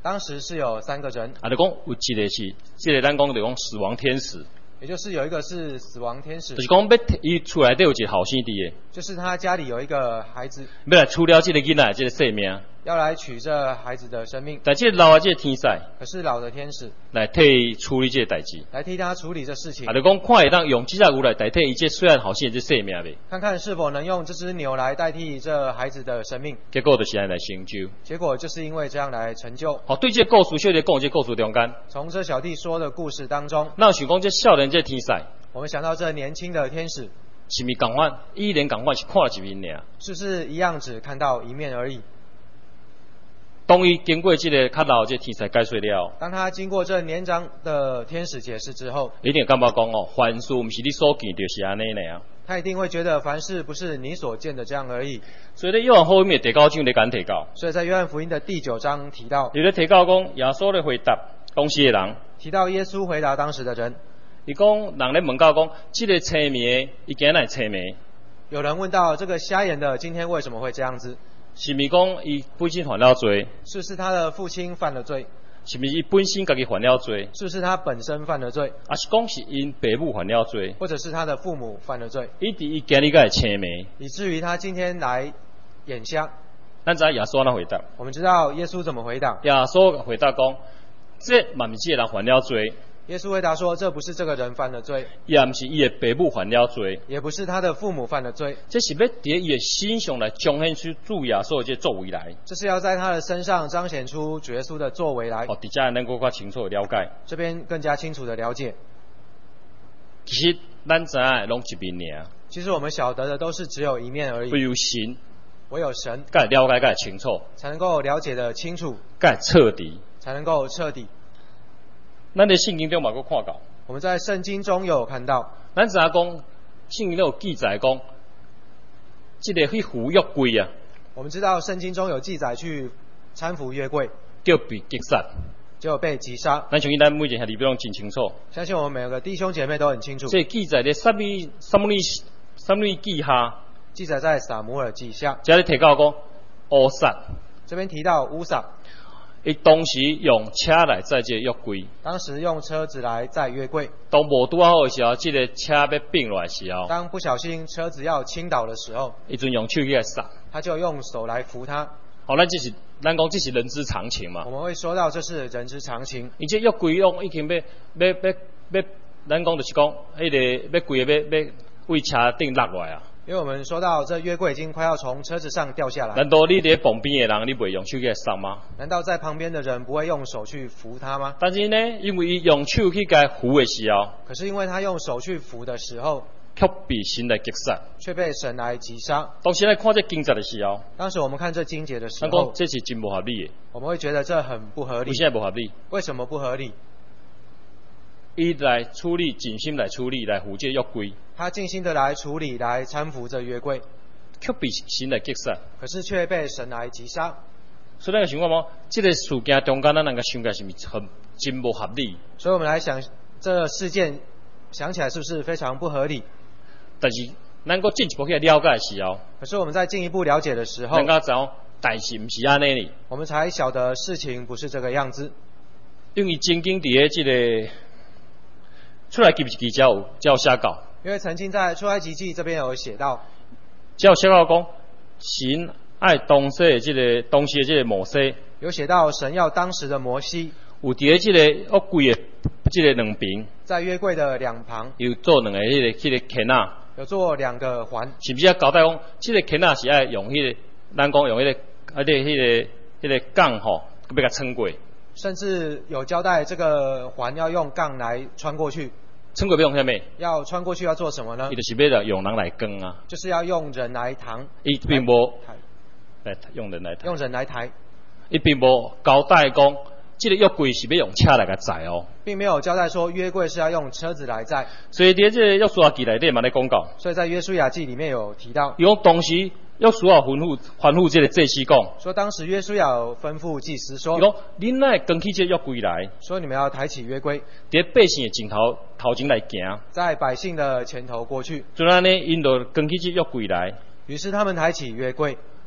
当时是有三个人， 啊，就讲有一个是，即、这个咱讲就讲死亡天使， 也就是有一个是死亡天使就，是讲要伊厝内底有一个后生伫的， 就是他家里有一个孩子， 要来除了即个囡仔的即个性命， 要来取这孩子的生命。 但即个老的即个天使可是老的天使来替伊处理即个代志， 来替他处理这事情啊，，就讲看会当用即只牛来代替伊这虽然后生的这性命袂， 看看是否能用这只牛来代替这孩子的生命。 结果就是安尼来成就。 结果就是因为这样来成就。 好，对这个故事，小弟讲这个故事中间， 从这小弟说的故事当中， 那想讲这少年这天使， 我们想到这年轻的天使， 是毋是共款？依然共款是看一面尔。 是不是一样只看到一面而已？ 当伊经过这个较老这个天使解说了， 当他经过这年长的天使解释之后， 一定会感觉讲哦，凡事毋是你所见就是安尼尔。 他一定会觉得凡事不是你所见的这样而已。 所以咧，约翰福音的第九章咧讲提到， 所以在约翰福音的第九章提到， 有咧提到讲耶稣咧回答当时的人， 提到耶稣回答当时的人， 伊讲人咧问到讲，即、这个青面伊今来青面， 有人问到这个瞎眼的今天为什么会这样子？ 是毋是讲伊本身犯了罪？ 是不是他的父亲犯了罪？ 是毋是伊本身家己犯了罪？ 是不是他本身犯了罪？ 啊是讲是因爸母犯了罪？ 或者是他的父母犯了罪， 以致伊今日才会青面？ 以至于他今天来眼瞎？ 咱知影耶稣安怎回答？ 我们知道耶稣怎么回答？ 耶稣回答讲，这嘛毋是这个人犯了罪， 耶稣回答说，这不是这个人犯了罪， 也毋是伊的爸母犯了罪， 也不是他的父母犯了罪， 这是要伫伊的心上来彰显出主耶稣的这作为来。 这是要在他的身上彰显出主耶稣的作为来。 哦，伫遮能够较清楚的了解。 这边更加清楚的了解。 其实咱知影的拢一面尔， 其实我们晓得的都是只有一面而已唯，有神唯有神才会了解，才会清楚， 才能够了解的清楚， 才会彻底。 才能够彻底。 咱伫圣经中嘛佫看到， 我们在圣经中有看到， 咱知影讲圣经都有记载讲，即、这个去扶约柜啊， 我们知道圣经中有记载去搀扶约柜， 叫被击杀。 就被击杀。 咱相信咱每一个兄弟拢真清楚。 相信我们每个弟兄姐妹都很清楚。 这记载咧撒母撒母耳撒母耳记下， 记载在撒母耳记下。 这里提到讲乌撒， 这边提到乌撒， 伊当时用车来载这个约柜， 当时用车子来载约柜。 当无拄好的时候，这个车要并落来的时候， 当不小心车子要倾倒的时候， 伊阵用手去来撒。 他就用手来扶他。 好，咱这是咱讲这是人之常情嘛我。们会说到这是人之常情。 而且约柜用已经要要要要，咱讲就是讲，迄、个要柜要要为车顶落来啊。 因为我们说到这约柜已经快要从车子上掉下来， 难道你伫旁边的人，你袂用手去来撒吗？ 难道在旁边的人不会用手去扶他吗？ 但是呢，因为伊用手去甲扶的时候， 可是因为他用手去扶的时候， 却被神来击杀。 却被神来击杀。 当时来看这经节的时候， 当时我们看这经节的时咱讲候， 这是真无合理的。 我们会觉得这很不合理为。什么无合理？ 为什么不合理？ 伊来处理，尽心来处理，来扶这约柜， 他尽心的来处理，来搀扶这约柜， 却被神来击杀。 可是却被神来击杀。 所以咱个想看无，这个事件中间，咱能够想起来是毋是很真无合理？ 所以我们来想这事件，想起来是不是非常不合理？ 但是咱个进一步去了解的时候， 可是我们在进一步了解的时候咱，个知影，但是毋是安尼哩。 我们才晓得事情不是这个样子。 因为曾经伫个即个出来记不记才有才有写到， 因为曾经在出埃及记这边有写到， 才有写到讲神爱当时的即、这个当时的即个摩西， 有写到神要当时的摩西有伫个即个约柜的即个两边， 在约柜的两旁有做两个迄、那个迄、那个钳仔， 有做两个环， 是不是啊？交代讲，即、这个钳仔是爱用迄、那个，咱讲用迄、那个，啊，迄、那个迄、那个迄、那个杠吼，要甲撑过， 甚至有交代这个环要用杠来穿过去。 撑过要用啥物？ 要穿过去要做什么呢伊？就是要用人来扛啊， 就是要用人来扛， 伊并无抬来用人来抬， 用人来抬， 伊并无交代讲，即、这个约柜是要用车来甲载哦。 并没有交代说约柜是要用车子来载。 所以伫即个约书亚记内底嘛咧讲到， 所以在约书亚记里面有提到， 伊讲当时约书亚吩咐吩咐即个祭司讲， 说当时约书亚有吩咐祭司说伊，讲恁乃扛起即个约柜来， 说你们要抬起约柜， 伫百姓的前头头前来行， 在百姓的前头过去。 就安尼因就扛起即个约柜来， 于是他们抬起约柜，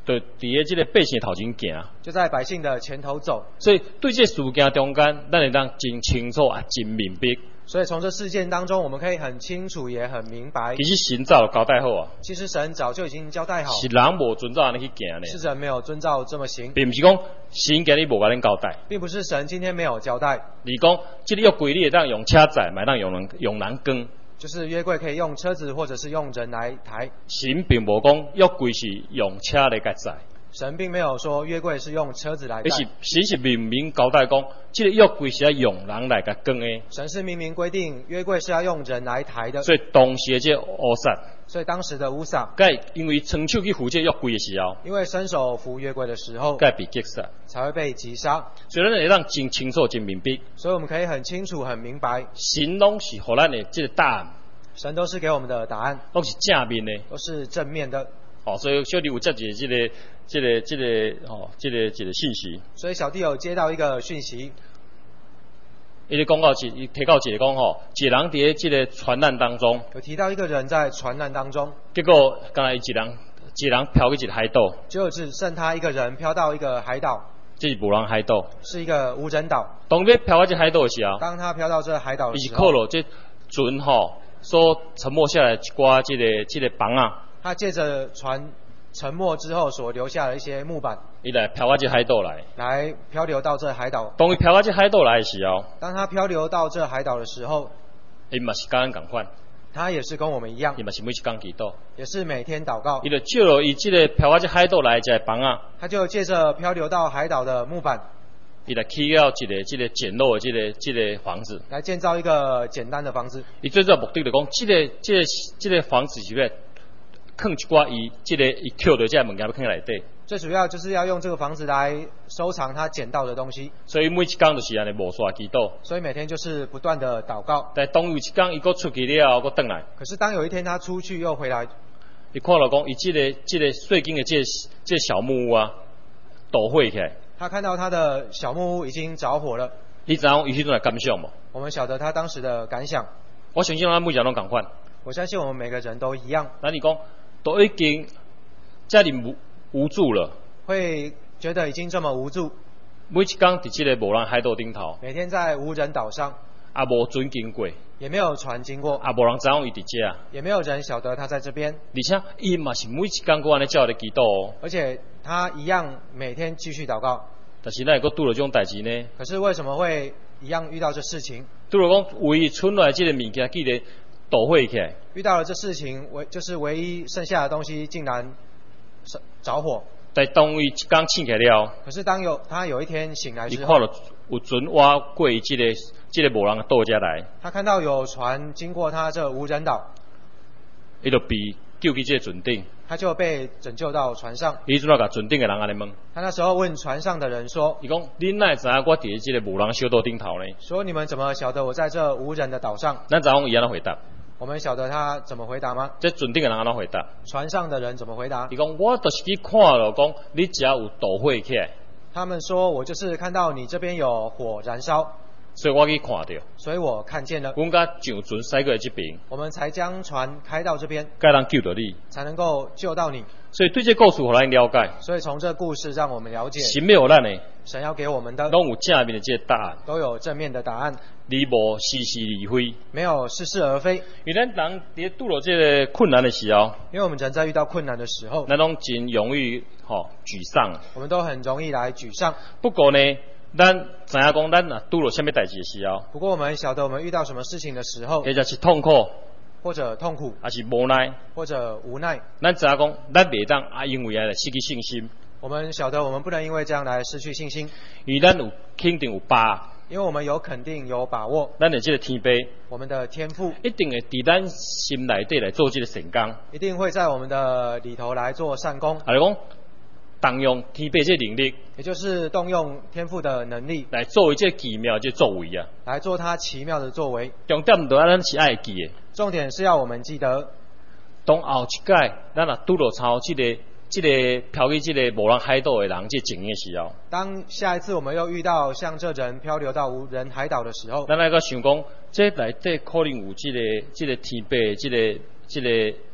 就伫咧即个百姓头前行， 就在百姓的前头走。 所以对这事件中间，咱会当真清楚啊，真明白。 所以从这事件当中，我们可以很清楚也很明白， 其实神早就交代好啊， 其实神早就已经交代好， 是人无遵照安尼去行是呢， 人没有遵照这么行， 并不是讲神今日无甲恁交代， 并不是神今天没有交代， 你讲即个约柜你会当用车载，买当用人用人扛。 就是约柜可以用车子或者是用人来抬， 神并无讲约柜是用车来甲载， 神并没有说约柜是用车子来带， 而是神是明明交代讲，即、这个约柜是要用人来甲扛的。 神是明明规定约柜是要用人来抬的， 所以当时的这乌撒， 所以当时的乌撒， 该因为伸手去扶这约柜的时候， 因为伸手扶约柜的时候， 该被击杀， 才会被击杀。 所以咱会当真清楚、真明白， 所以我们可以很清楚、很明白， 神拢是互咱的这个答案， 神都是给我们的答案， 拢是正面的。 都是正面的。 哦，所以小弟有接一个这个、这个、这个哦，这个、这个信息。 所以小弟有接到一个讯息， 伊咧讲到一，伊提到一个讲吼，一个人伫这个传难当中， 有提到一个人在船难当中， 结果刚才一人一人飘去一个海岛， 结果只剩他一个人飘到一个海岛， 这是无人海岛。 是一个无人岛。 当要飘到这海岛的时候， 当他飘到这海岛的伊是时候， 靠了这船吼所沉没下来一寡这个这个房啊， 他借着船沉没之后所留下的一些木板， 伊来飘到这海岛来。 来漂流到这海岛。 当伊飘到这海岛来的时候， 当他漂流到这海岛的时候， 伊嘛是甲咱共款， 他也是跟我们一样伊，嘛是每一天祈祷， 也是每天祷告伊。就借了伊这个飘到这海岛来这个房啊， 他就借着漂流到海岛的木板， 伊来起到一个这个简陋的这个这个房子。 来建造一个简单的房子。 伊最主要目的就讲，这个这个这个房子是要放一寡伊这个伊捡到这个物件要放内底， 最主要就是要用这个房子来收藏他捡到的东西， 所以每一天就是安尼无煞祈祷。 所以每天就是不断的祷告。 但当有一天伊搁出去了后，搁转来， 可是当有一天他出去又回来， 伊看到讲伊这个这个最近的这个这个小木屋啊，都火起来。 他看到他的小木屋已经着火了。 你知影伊迄阵来感想无？ 我们晓得他当时的感想。 我相信咱每个人拢共款。 我相信我们每个人都一样， 那你讲都已经遮尔无无助了， 会觉得已经这么无助， 每一天伫即个无人海岛顶头， 每天在无人岛上， 也无船经过， 也没有船经过， 也无人知影伊伫遮， 也没有人晓得他在这边， 而且伊嘛是每一天搁安尼照咧祈祷哦。 而且他一样每天继续祷告。 但是咱会搁拄着这种代志呢？ 可是为什么会一样遇到这事情？ 拄着讲唯一剩来即个物件，既然倒火起来， 遇到了这事情，唯就是唯一剩下的东西竟然着火。 但当伊一天醒起来了， 可是当有他有一天醒来之后， 伊看到有船划过伊即个即个无人的岛遮来， 他看到有船经过他这无人岛， 伊就被救去即个船顶。 他就被拯救到船上。 伊阵仔甲船顶的人安尼问， 他那时候问船上的人说：“ 伊讲恁哪会知影我伫即个无人小岛顶头呢？” 说你们怎么晓得我在这无人的岛上？ 咱知影伊安怎回答？ 我们晓得他怎么回答吗？ 这船顶的人安怎回答？ 船上的人怎么回答？ 伊讲我就是去看了，讲你只要有倒火起来， 他们说我就是看到你这边有火燃烧， 所以我去看到， 所以我看见了。 阮甲上船驶过来这边， 我们才将船开到这边， 该人救到你， 才能够救到你。 所以对这故事互咱了解， 所以从这故事让我们了解， 神要互咱的， 神要给我们的拢有正面的这个答案， 都有正面的答案， 你无似是而非。 没有似是而非。 因为咱人伫拄着这个困难的时候， 因为我们人在遇到困难的时候， 咱拢真容易吼沮丧。 我们都很容易来沮丧。 不过呢，咱知影讲咱若拄着什么代志的时候， 不过我们晓得我们遇到什么事情的时候， 或者是痛苦， 或者痛苦， 还是无奈， 或者无奈， 咱知影讲咱袂当啊因为安尼失去信心， 我们晓得我们不能因为这样来失去信心， 因为咱有肯定有把， 因为我们有肯定有把握， 咱的这个天父我们的天赋一定会伫咱心内底来做这个成功， 一定会在我们的里头来做善功， 啊，就讲动用天父这个能力也就是动用天赋的能力来作为这个奇妙的这个作为啊。 来做他奇妙的作为。 重点就咱是爱记的， 重点是要我们记得， 当后一届咱若拄着抄这个这个飘去这个无人海岛的人这情形的时候， 当下一次我们又遇到像这人漂流到无人海岛的时候， 咱来个想讲，这内底可能有这个这个天父的这个这个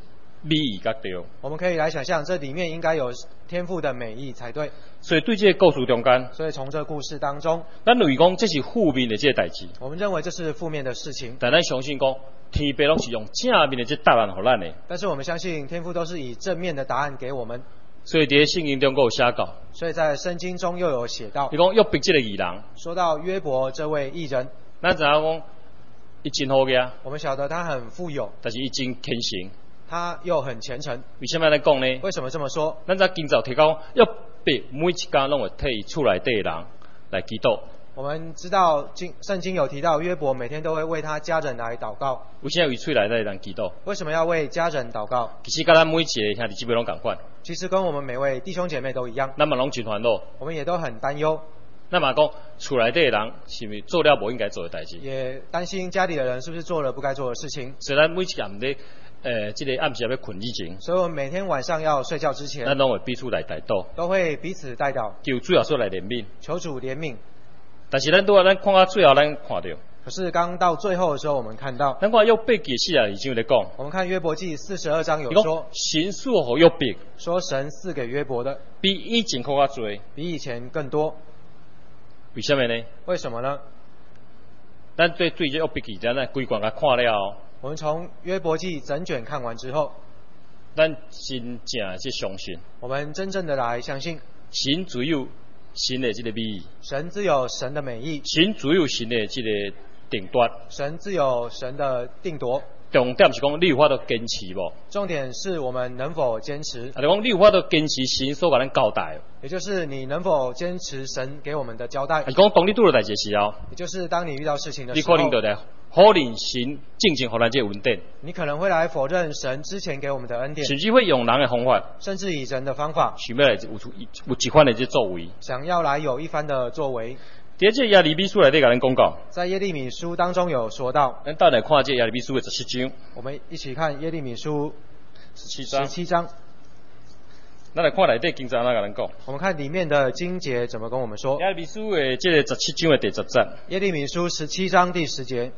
美意甲对。 我们可以来想象，这里面应该有天父的美意才对。 所以对这个故事中间， 所以从这故事当中， 咱认为讲这是负面的这个代志， 我们认为这是负面的事情。 但咱相信讲，天父拢是用正面的这答案给咱的。 但是我们相信天父都是以正面的答案给我们。 所以在圣经中有写到， 所以在圣经中又有写到， 伊讲约伯这个义人， 说到约伯这位义人， 咱知影讲，伊真好个， 我们晓得他很富有， 但是伊真虔诚， 他又很虔诚。 为什么来讲呢？ 为什么这么说？ 咱在经早提到，约伯每一天拢会替伊厝内底的人来祈祷。 我们知道经圣经有提到，约伯每天都会为他家人来祷告。 为什么为厝内底的人祈祷？ 为什么要为家人祷告？ 其实跟咱每一个兄弟姊妹拢共款。 其实跟我们每位弟兄姐妹都一样， 咱嘛拢真烦恼， 我们也都很担忧。 咱嘛讲厝内底的人是毋是做了无应该做的代志？ 也担心家里的人是不是做了不该做的事情。 所以咱每一暗日，呃，这个暗时要困之前， 所以我们每天晚上要睡觉之前， 咱拢会彼此来代祷， 都会彼此代祷， 求主耶稣来怜悯， 求主怜悯。 但是咱拄啊，咱看到最后，咱看到， 可是刚到最后的时候，我们看到， 咱看约伯记四啊，已经有在讲， 我们看约伯记四十二章有说， 神赐予约伯， 说神赐给约伯的比以前更加多， 比以前更多。 为什么呢？ 为什么呢？ 咱对对这约伯记咱规卷甲看了， 我们从约伯记整卷看完之后， 咱真正去相信， 我们真正的来相信， 神只有神的这个美意， 神自有神的美意， 神只有神的这个定夺， 神自有神的定夺。 重点是讲你有法度坚持无？ 重点是我们能否坚持。 啊，就讲你有法度坚持神所甲咱交代， 也就是你能否坚持神给我们的交代。 啊，讲当你拄到代志时候， 也就是当你遇到事情的时候， 你可能就来否认神正正给咱这个恩典， 你可能会来否认神之前给我们的恩典， 甚至会用人的方法， 甚至以人的方法， 想要来有出有一番的这作为， 想要来有一番的作为。 在这耶利米书内底甲咱讲到， 在耶利米书当中有说到， 咱倒来看这耶利米书的十七章， 我们一起看耶利米书十七章， 十七章， 咱来看内底经章哪甲咱讲， 我们看里面的经节怎么跟我们说。 耶利米书的这个十七章的第十节， 耶利米书十七章第十节。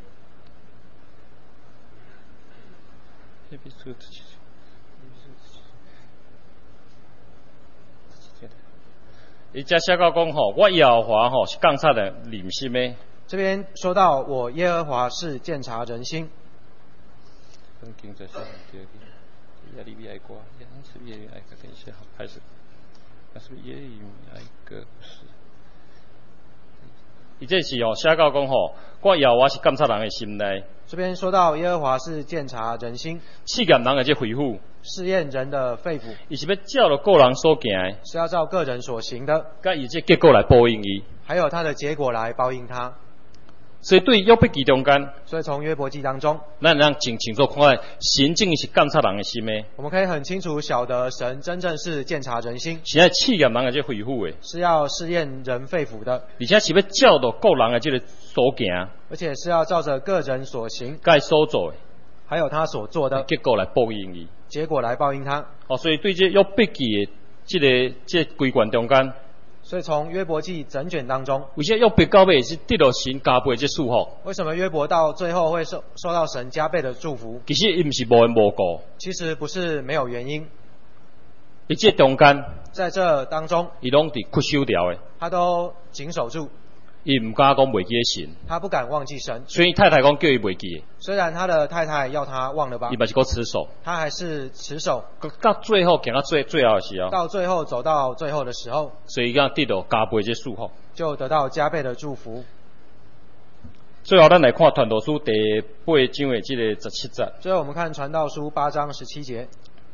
耶利米书十七章。伊只写到讲吼，我耶和华吼是监察的人心的。 这边说到我耶和华是鉴察人心。 跟经在上第二个，耶利米哀歌，也是耶利米哀歌，等一下好开始，那是耶利米哀歌是。伊这是吼写到讲吼，我耶和华是监察人的心内。 这边说到耶和华是鉴察人心， 试验人的这肺腑， 试验人的肺腑， 伊是要照着个人所行的， 是要照个人所行的， 甲伊这结果来报应伊， 还有他的结果来报应他。 所以对约伯记中间， 所以从约伯记当中， 咱让真清楚看到，神正是监察人的心的， 我们可以很清楚晓得神真正是鉴察人心， 是要试验人的这肺腑的， 是要试验人肺腑的， 而且是要照着个人的这个所行， 而且是要照着个人所行， 该所做的， 还有他所做的结果来报应伊， 结果来报应他。 哦，所以对这约伯记的这个这规卷中间， 所以从约伯记整卷当中， 为什么约伯到尾是得到神加倍这祝福？ 为什么约伯到最后会受受到神加倍的祝福？ 其实伊毋是无缘无故， 其实不是没有原因， 伊这中间， 在这当中， 伊拢伫屈守掉的， 他都谨守住， 伊毋敢讲袂记神， 他不敢忘记神。 所以太太讲叫伊袂记的， 虽然他的太太要他忘了吧， 伊嘛是个持守， 他还是持守， 到最后行到最最后的时候， 到最后走到最后的时候， 所以讲得到加倍这祝福。 就得到加倍的祝福。 最后，咱来看《传道书》第八章的这个十七节。 最后，我们看《传道书》八章十七节。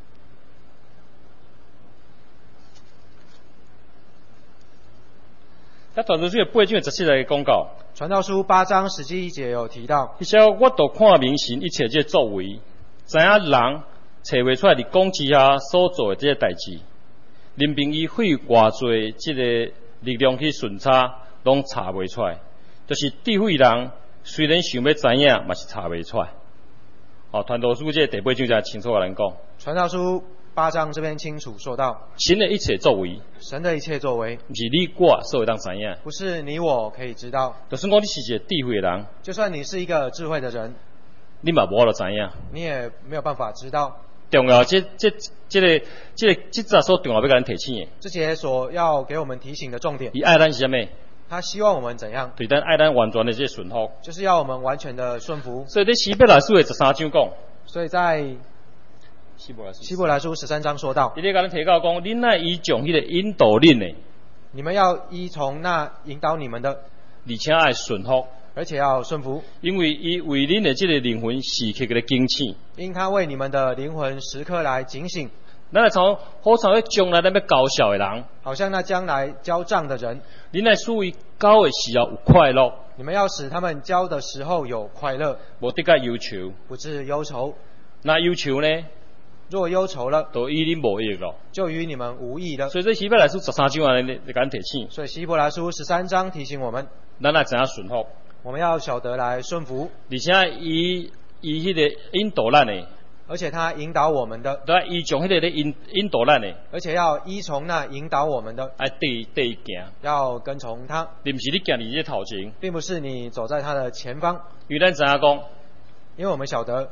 在《传道书》的八章的十七节讲到， 《传道书》八章十七节有提到， 伊说我都看明神一切这作为，知影人找袂出来伫讲之下所做的这些代志，任凭伊费偌济这个力量去巡查，拢查袂出来。就是智慧人虽然想要知影，嘛是查袂出来。哦，《传道书》这第八章才清楚甲咱讲，《 传道书》八章这边清楚说到， 神的一切作为， 神的一切作为， 毋是你我所会当知影， 不是你我可以知道。 就算讲你是一个智慧的人， 就算你是一个智慧的人， 你嘛无法度知影。 你也没有办法知道。 重要，这这这个这个这节所重要要甲咱提醒的。 这节所要给我们提醒的重点， 伊爱咱是啥物？ 他希望我们怎样？ 对咱爱咱完全的这个顺服。 就是要我们完全的顺服。 所以在希伯来书的十三章讲， 所以在希伯来书希伯来书十三章说到， 伊咧甲咱提到讲，恁乃依从迄个引导恁的， 你们要依从那引导你们的， 而且爱顺服， 而且要顺服， 因为伊为恁的这个灵魂时刻的警醒。 因他为你们的灵魂时刻来警醒。 咱来从好像咧将来咱要交笑的人， 好像那将来交账的人， 恁来属于交的时候有快乐， 你们要使他们交的时候有快乐， 无得甲忧愁。 不致忧愁。 那忧愁呢， 若忧愁了， 都与恁无益咯。 就与你们无益了。 所以这希伯来书十三章安尼咧甲咱提醒， 所以希伯来书十三章提醒我们， 咱来怎样顺服， 我们要晓得来顺服， 而且伊伊迄个引导咱的， 而且他引导我们的， 都要依从迄个咧引引导咱的， 而且要依从那引导我们的， 爱对对伊行， 要跟从他， 你毋是你行伫这头前， 并不是你走在他的前方， 因为咱知影讲， 因为我们晓得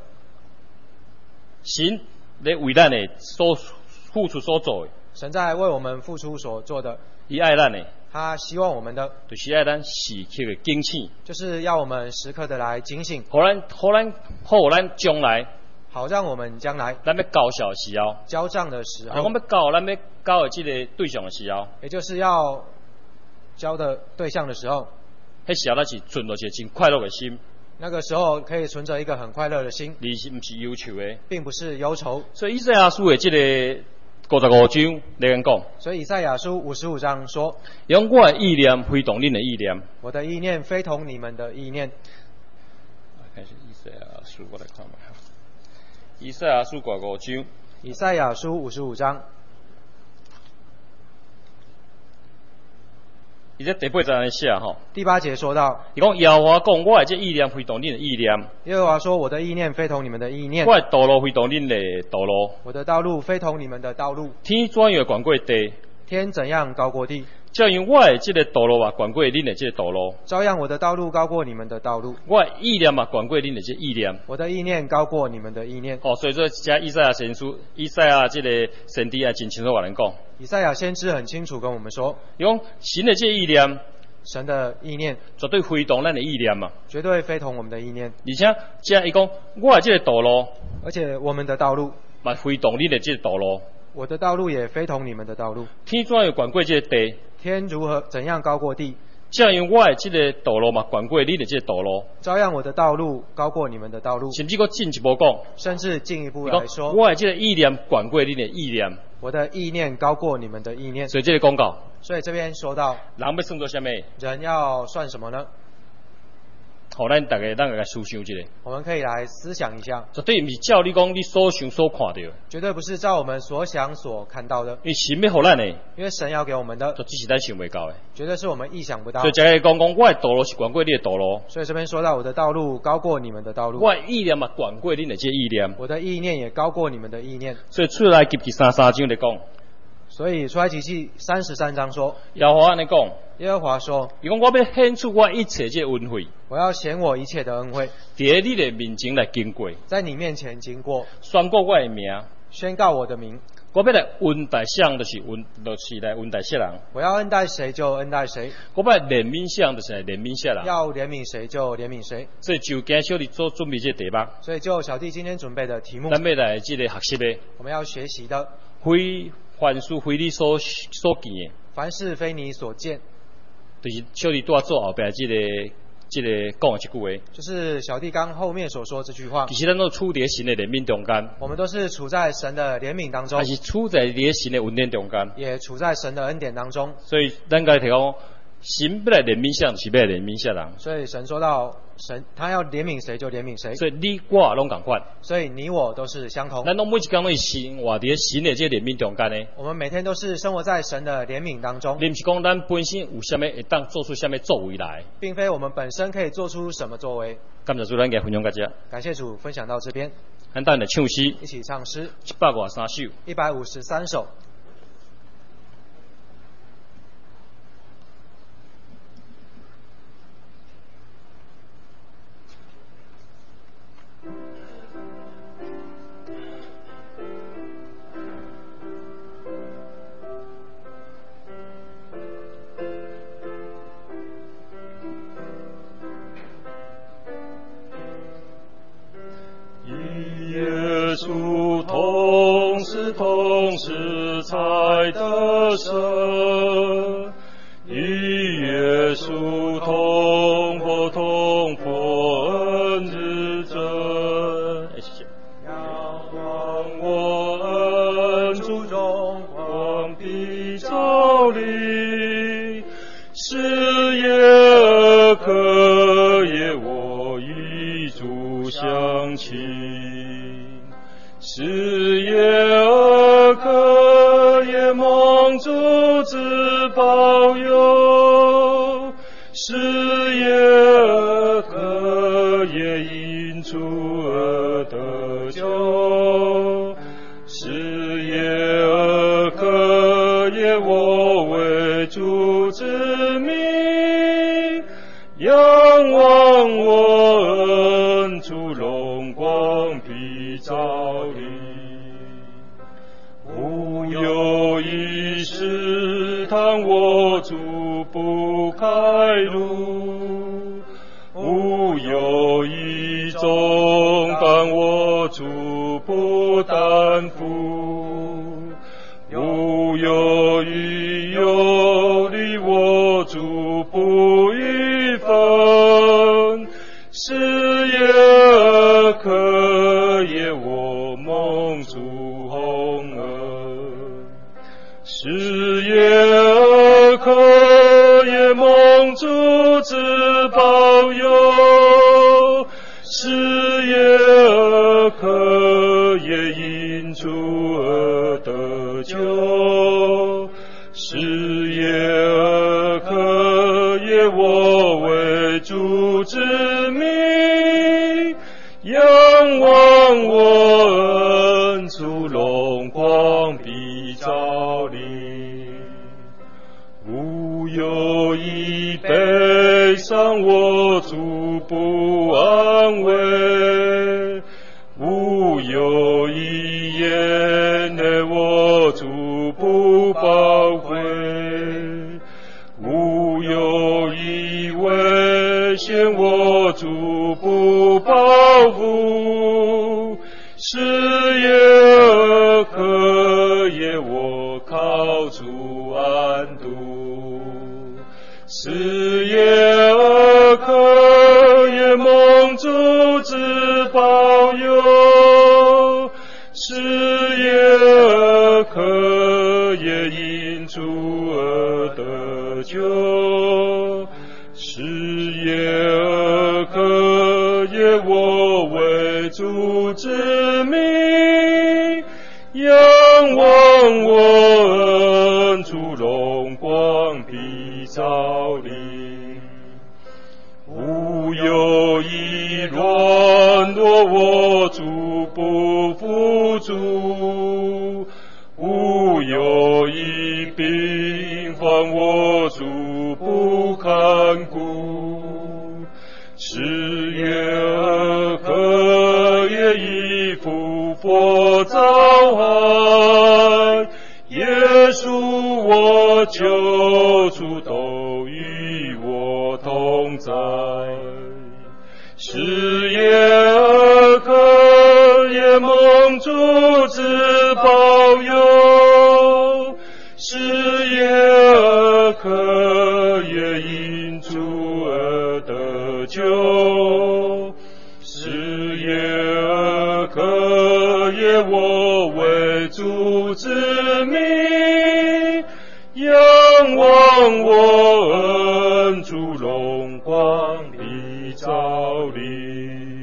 神咧为咱的所付出所做的， 神在为我们付出所做的， 伊爱咱的， 他希望我们的， 就是爱咱时刻的警醒， 就是要我们时刻的来警醒， 互咱互咱好咱将来， 好让我们将来咱要交笑的时候， 交账的时啊，我候， 要交咱要交的这个对象的时候， 也就是要交的对象的时候， 迄时候咱是存着一个真快乐的心， 那个时候可以存着一个很快乐的心， 而是毋是忧愁的。 并不是忧愁。 所以以赛亚书的这个五十五章咧讲讲， 所以以赛亚书五十五章说， 用我的意念非同恁的意念。 我的意念非同你们的意念。 开始以赛亚书，我来看嘛。以赛亚书五十五章， 以赛亚书五十五章， 伊这第八章安写吼， 第八节说到， 伊讲耶和华讲，我的这意念非同恁的意念， 耶和华说，我的意念非同你们的意念， 我的道路非同恁的道路。 我的道路非同你们的道路。 天怎样管过地， 天怎样高过地， 照样我的这个道路啊，管过恁的这个道路。 照样我的道路高过你们的道路， 我的意念啊，管过恁的这个意念。 我的意念高过你们的意念。 哦，所以说加以赛亚先书，以赛亚这个神帝啊，真清楚话咱讲， 以赛亚先知很清楚跟我们说， 伊讲神的这个意念， 神的意念绝对非同咱的意念嘛。 绝对非同我们的意念， 而且这伊讲，我的这个道路， 而且我们的道路， 嘛非同恁的这个道路。 我的道路也非同你们的道路。 天怎样管过这个地， 天如何怎样高过地， 照样我的这个道路嘛，管过恁的这个道路。 照样我的道路高过你们的道路。 甚至佫进一步讲， 甚至进一步伊讲来说， 我的这个意念管过恁的意念。 我的意念高过你们的意念。 所以这个广告， 所以这边说到， 人要算作什么？ 人要算什么呢？ 互咱大家咱来思想一下， 我们可以来思想一下， 绝对毋是照你讲你所想所看到的， 绝对不是照我们所想所看到的， 因为神要互咱的， 因为神要给我们的， 就只是咱想袂到的。 绝对是我们意想不到所以。才会讲讲，我的道路是管过你的道路， 所以这边说到，我的道路高过你们的道路， 我的意念嘛管过恁的这个意念。 我的意念也高过你们的意念。 所以出来及其三三章来讲， 所以出埃及记三十三章说， 耶和华安尼讲， 耶和华说， 伊讲我要显出我一切这个恩惠， 我要显我一切的恩惠， 伫你的面前来经过， 在你面前经过， 宣告我的名。 宣告我的名。 我要来恩待谁，就是恩，就是来恩待谁人； 我要恩待谁就恩待谁， 我要怜悯谁，就是来怜悯谁人。 要怜悯谁就怜悯谁。 所以就今小弟做准备这个题目， 所以就小弟今天准备的题目， 咱要来这个学习的， 我们要学习的， 非凡事非你所所见的， 凡事非你所见， 就是小弟拄啊做后壁这个这个讲的这句话。 就是小弟刚后面所说这句话。 其实咱都处伫神的怜悯中间， 我们都是处在神的怜悯当中还，是处在伫神的恩典中间。 也处在神的恩典当中。 所以咱该提讲，神要来怜悯谁，就是要来怜悯谁人。 所以神说到，神他要怜悯谁就怜悯谁。 所以你我拢共款， 所以你我都是相同。 咱拢每一工拢是生活伫神的这个怜悯中间呢。 我们每天都是生活在神的怜悯当中， 你毋是讲咱本身有啥物会当做出啥物作为来。 并非我们本身可以做出什么作为。 感谢主，咱嘅分享到这， 感谢主，分享到这边， 咱等来唱诗一起唱诗一百五十三首。 一百五十三首。 破恩之真。 谢谢。 仰望我恩主荣光必照临，是夜而可夜我与主相亲，是夜而可夜蒙主之保佑，是夜而可夜因主而得救，是夜而可夜我为主之名，仰望我恩主荣光必照临，无有一试探我主不开路，无有一重担我主不担负，无有一忧虑我主不与分，是夜而可夜我蒙主洪恩，是夜而可夜蒙主之保佑，是夜而可夜因主而得救，是夜而可夜我为主之名，仰望我恩主荣光必照临，无有一悲伤我主不安慰，无有一眼泪我主不报悔，无有一危险我主不保护，是夜而可夜我靠主安度，是夜而可夜蒙主之保佑，是夜而可夜因主而得救，是夜而可夜我为主之名，仰望我恩主荣光必照临，无有一软弱我主不扶助，无有一病患我主不看顾，是夜而可夜以复活召唤，耶稣我救主都与我同在，是夜而可夜蒙主之保佑，是夜而可夜因主而得救，是夜而可夜我为主之名，仰望我恩主荣光必照临。